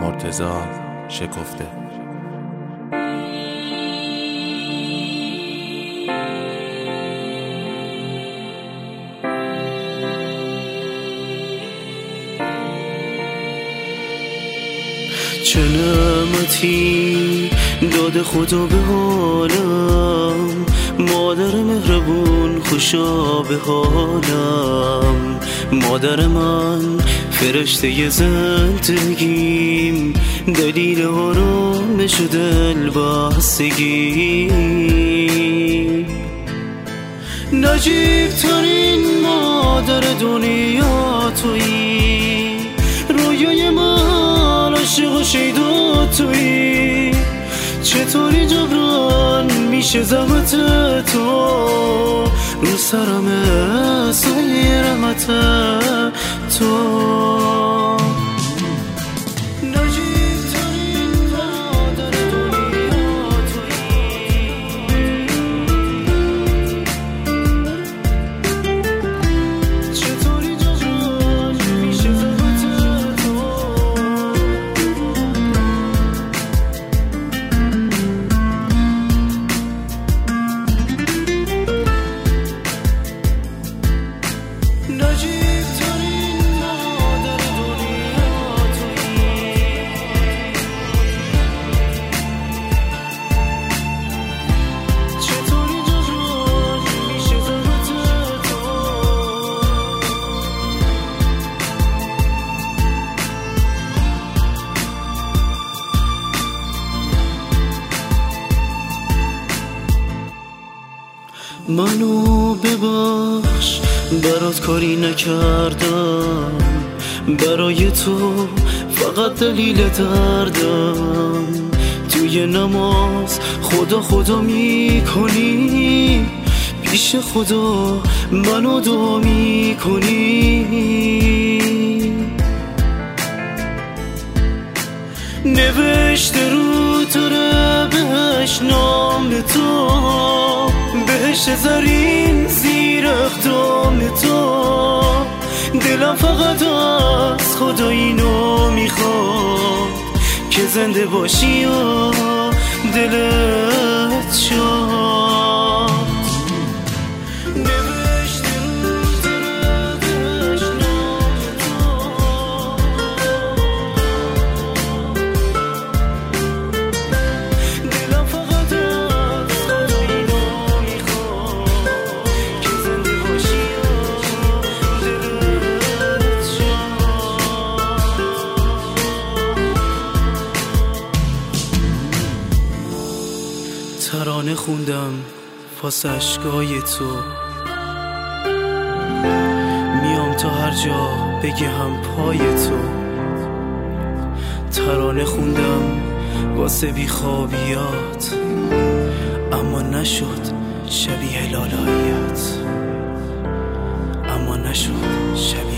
مرتضی شکفته. چه نعمتی داده خدا به حالم، مادر مهربون خوشا به حالم. مادر من فرشته زندگیم، دلیل آرامش و دل بستگی. نجیب ترین مادر دنیا تویی، رویای من عاشق و شیدا تویی. چطوری جبران میشه زحمت تو، رو سرم سایه رحمت تو. منو ببخش برات کاری نکردم، برای تو فقط دلیل دردم. توی نماز خدا خدا میکنی، پیش خدا منو دعا میکنی. نوشته رو تره بهش نام تو، بهش زرین زیر اقدام تو. دلم فقط از خدا اینو میخواد که زنده باشی و دلت شاد. ترانه خوندم واسه اشکای تو، میام تا هر جا بگم پای تو. ترانه خوندم واسه بیخوابیات، اما نشد شبیه لالاییات، اما نشد شبیه